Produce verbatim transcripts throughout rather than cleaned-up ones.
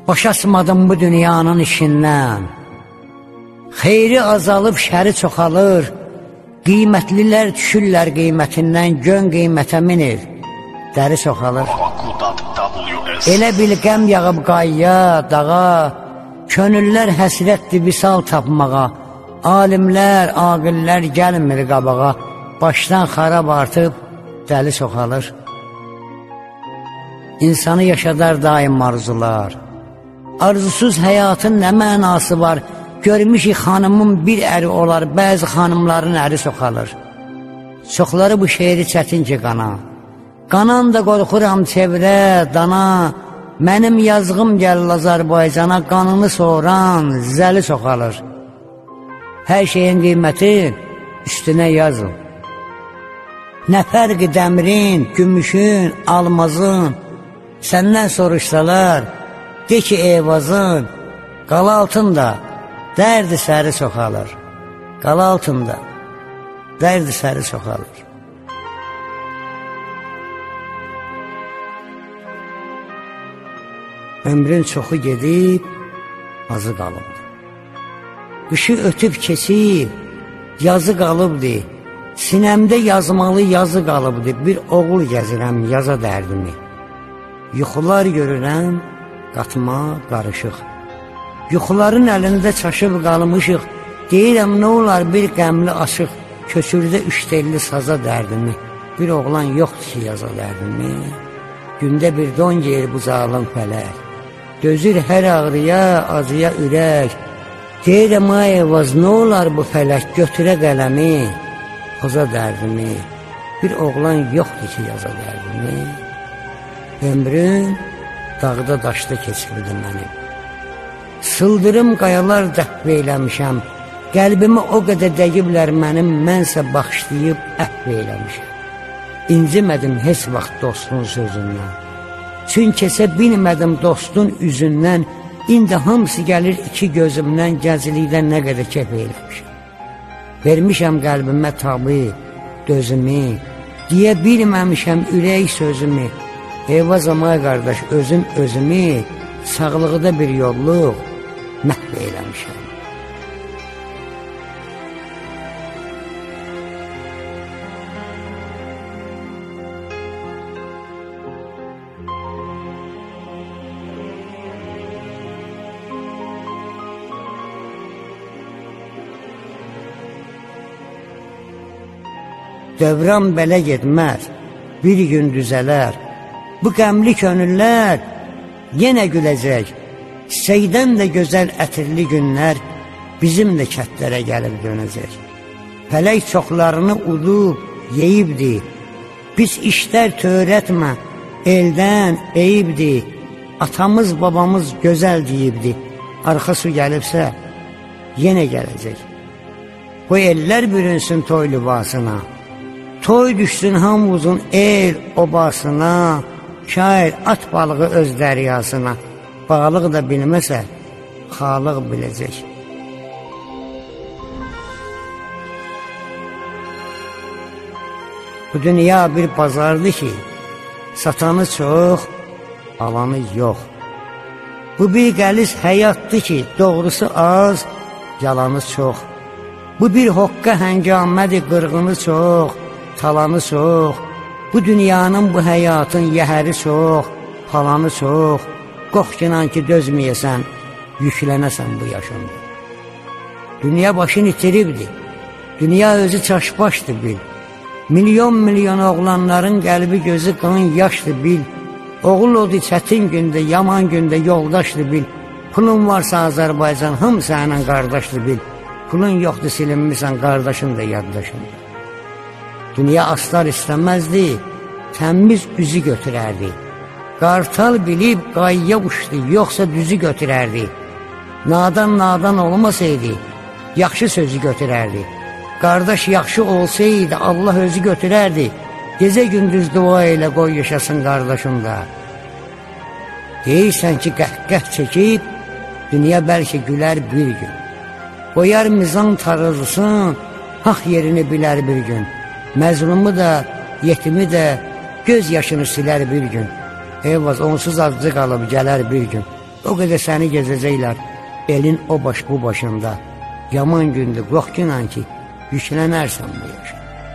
Başasmadım bu dünyanın işindən. Xeyri azalıb şəri çoxalır, qiymətlilər düşürlər qiymətindən, gön qiymətə minir, dəri çoxalır. Elə bil qəm yağıb qayya, dağa, könüllər həsrətdir visal tapmağa, alimlər, aqillər gəlmir qabağa, başdan xarab artıb, dəli çoxalır. İnsanı yaşadar daim arzular, arzusuz həyatın nə mənası var? Görmüşük xanımın bir əri olar, bəzi xanımların əri çoxalır. Çoxları bu şeiri çətin ki qana, qanan da qorxuram çevrə, dana, mənim yazğım gəlir Azərbaycana, qanını soğuran zəli çoxalır. Hər şeyin qiyməti üstünə yazın. Nə fərqi dəmirin, gümüşün, almazın, səndən soruşsalar, de ki eyvazın, qala altında dərdi səri çoxalır. Qala altında dərdi səri çoxalır. Ömrün çoxu gedib, azı qalıbdır. Qışı ötüb keçib, yazı qalıbdır. Sinəmdə yazmalı yazı qalıbdır. Bir oğul gəzirəm yaza dərdimi. Yuxular görürəm, qatma qarışıq. Yuxuların əlində çaşıb qalmışıq. Deyirəm, nə olar bir qəmli aşıq, köçürdə üç telli saza dərdimi. Bir oğlan yoxdur ki yaza dərdimi. Gündə bir don geyir bu zalım fələk. Dözür hər ağrıya, acıya ürək. Deyirəm, ay evaz, nə olar bu fələk, götürə qələmi, poza dərdimi. Bir oğlan yoxdur ki yaza dərdimi. Ömrüm dağda daşda keçirdi mənim. Sıldırım qayalar dəhv eyləmişəm. Qəlbimi o qədər dəqiblər mənim, mənsə baxışlayıb əhv eyləmişəm. İncimədim heç vaxt dostun sözündən. Çün kəsə bilmədim dostun üzündən. İndi hamısı gəlir iki gözümdən, gəzilikdən nə qədər kef eyləmişəm. Vermişəm qəlbimə tabi, dözümü, deyə bilməmişəm ürək sözümü. Eyvazam ay qardaş, özüm özümü, sağlıqda bir yolluq məhv eyləmişəm. Dövran belə getməz, bir gün düzələr. Bu qəmli könüllər yenə güləcək. Çiçəkdən də gözəl ətirli günlər bizim də kətlərə gəlib dönəcək. Fələk çoxlarını udub, yeyibdir. Pis işlər törətmə, eldən eyibdir. Atamız, babamız gözəl deyibdir. Arxa su gəlibsə, yenə gələcək. Bu ellər bürünsün toy libasına. Toy düşsün hamımızın el obasına, şair at balığı öz dəryasına. Balıq da bilməsə, xalıq biləcək. Bu dünya bir bazardır ki, satanı çox, alanı yox. Bu bir qəliz həyatdır ki, doğrusu az, yalanı çox. Bu bir hoqqa həngamədir, qırğını çox, talanı çox. Bu dünyanın, bu həyatın yəhəri çox, palanı çox. Qorxkinan ki dözməyəsən, yüklənəsən bu yaşında. Dünya başını itiribdir, dünya özü çaşbaşdır bil. Milyon milyon oğlanların qəlbi gözü qan yaşdır bil. Oğul odu çətin gündə, yaman gündə yoldaşdır bil. Pulun varsa Azərbaycan, hım sənin qardaşdır bil. Pulun yoxdur silinmirsən, qardaşın da yaddaşındır. Dünya aslar istəməzdi, təmiz üzü götürərdi. Qartal bilib qayya uçdu, yoxsa düzü götürərdi. Nadan nadan olmasaydı, yaxşı sözü götürərdi. Qardaş yaxşı olsaydı, Allah özü götürərdi. Gecə gündüz dua ilə qoy yaşasın qardaşım da. Deyirsən ki, qəhqəh çəkib, dünya bəlkə gülər bir gün. Qoyar mizan tarızısın, haq yerini bilər bir gün. Məzlumu da, yetimi də, göz yaşını silər bir gün. Eyvaz, onsuz azcı qalıb gələr bir gün. O qədər səni gezəcəklər, elin o baş bu başında. Yaman gündür, qorx inan ki, yüklənərsən bu yaşa.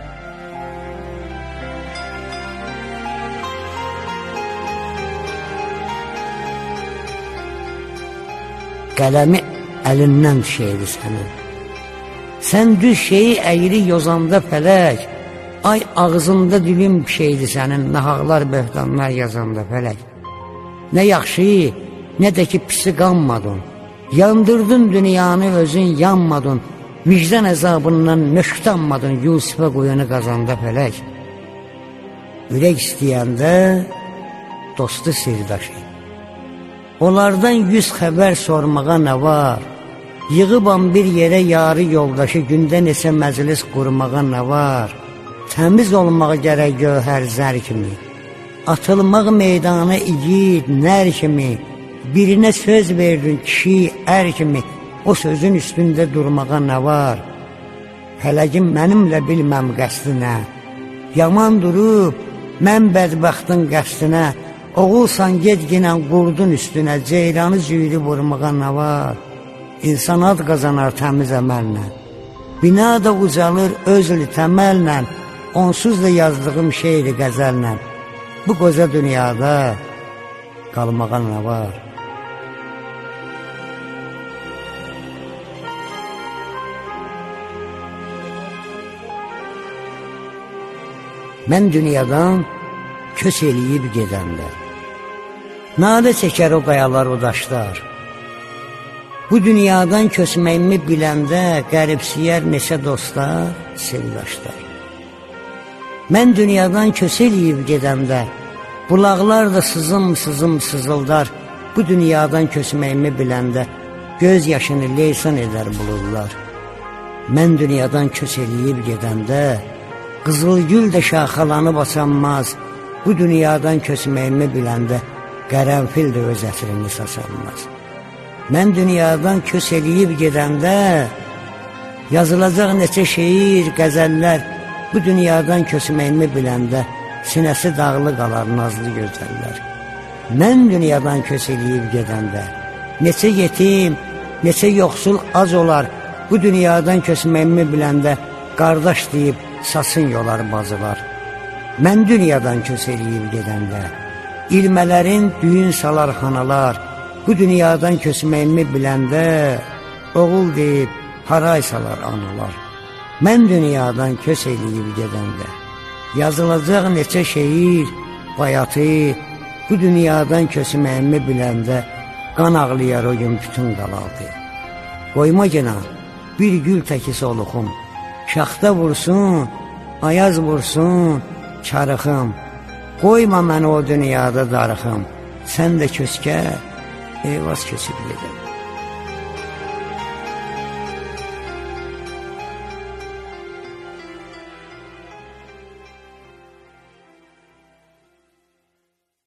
Qələmi əlindən düşəydi sənin. Sən düz şeyi əyri yozanda fələk, ay ağzında dilim şeydi sənin, nahaqlar, böhtanlar yazanda fələk. Nə yaxşı, nə də ki pisi qanmadın, yandırdın dünyanı özün yanmadın, vicdan əzabından nöşkdanmadın, Yusifə qoyanı qazanda fələk. Ürək istəyəndə dostu sirdaşı, onlardan yüz xəbər sormağa nə var? Yığıbam bir yerə yarı yoldaşı, gündə neçə məclis qurmağa nə var? Təmiz olmağa gərək gövhər zər kimi, atılmaq meydana igid nər kimi, birinə söz verdin kişi ər kimi, o sözün üstündə durmağa nə var? Fələkim mənimlə bilməm qəsdinə, yaman durub mən bədbəxtin qəsdinə, oğulsan gedginən qurdun üstünə, ceyranı züyri vurmağa nə var? İnsan ad qazanar təmiz əməllə, bina da ucalır özlü təməllə, onsuz da yazdığım şeiri qəzəllə, bu qoca dünyada qalmağa nə var? Mən dünyadan köç eləyib gedəndə, nadə çəkər o qayalar, o daşlar. Bu dünyadan köçməyimi biləndə, qəribsiyər neçə dostlar, sirdaşlar. Mən dünyadan köç eləyib gedəndə, bulaqlar da sızım sızım sızıldar. Bu dünyadan köçməyimi biləndə, göz yaşını leysan edər bulurlar. Mən dünyadan köç eləyib gedəndə, qızılgül də şaxalanıb açanmaz. Bu dünyadan köçməyimi biləndə, qərənfil də öz ətrini saçanmaz. Mən dünyadan köç eləyib gedəndə, yazılacaq neçə şeir, qəzəllər. Bu dünyadan köçməyimi biləndə, sinəsi dağlı qalar nazlı gözəllər. Mən dünyadan köç eləyib gedəndə, neçə yetim, neçə yoxsul az olar. Bu dünyadan köçməyimi biləndə, qardaş deyib sasın yolar bacılar. Mən dünyadan köç eləyib gedəndə, ilmələrin düyün salar xanalar. Bu dünyadan köçməyimi biləndə, oğul deyib haray salar analar. Mən dünyadan köç eləyib gedəndə, yazılacaq neçə şeir, bayatı. Bu dünyadan köçməyimi biləndə, qan ağlayar o gün bütün qalaldı. Qoyma gena bir gül təki soluxum, şaxta vursun, ayaz vursun, çarıxım. Qoyma məni o dünyada darıxım, sən də köçkə, eyvaz köçüb gedəm.